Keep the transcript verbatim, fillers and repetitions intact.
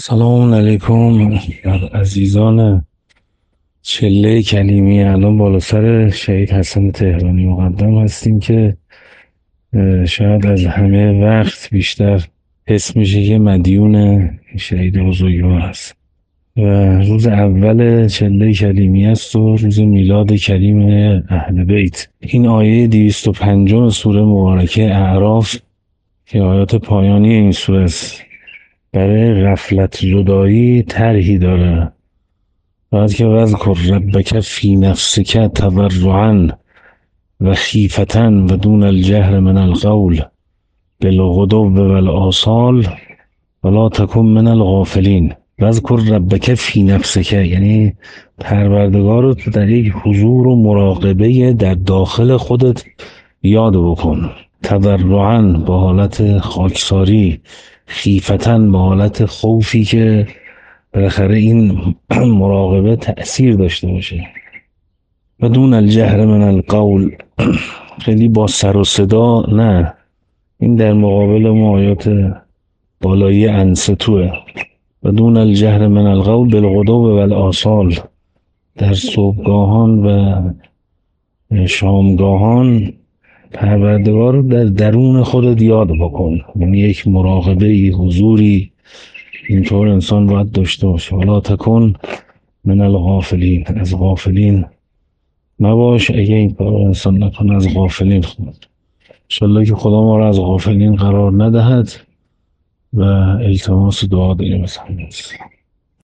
سلام علیکم عزیزان. چله کلیمی الان بالا سر شهید حسن تهرانی مقدم هستیم که اه، شاید از همه وقت بیشتر حس میشه که مدیون شهید بزرگوار هست و روز اول چله کلیمی است و روز میلاد کریم اهل بیت. این آیه دویست و پنج سوره مبارکه اعراف که آیات پایانی این سوره است برای غفلت زدایی طرحی داره. بعد که وذکر ربک فی نفسک تضرعا و خیفة و دون الجهر من القول بالغدو و الآصال ولا تکن من الغافلین. وذکر ربک فی نفسک یعنی پروردگار رو در یک حضور و مراقبه در داخل خودت یاد بکن. تضرعا با حالت خاکساری، خیفتن با حالت خوفی که بالاخره این مراقبه تأثیر داشته باشه. و دون الجهر من القول خیلی با سر و صدا نه. این در مقابل ما آیات بالایی انستوه. و دون الجهر من القول بالغدو و الآصال در صبحگاهان و شامگاهان پروردگار رو در درون خودت یاد بکن. یعنی یک مراقبه حضوری اینطور انسان باید داشته باشه. ولا تکن من الغافلین، از غافلین نباش. اگه این کار انسان نکنه از غافلین خود انشالله که خدا ما را از غافلین قرار ندهد و التماس دعا داریم.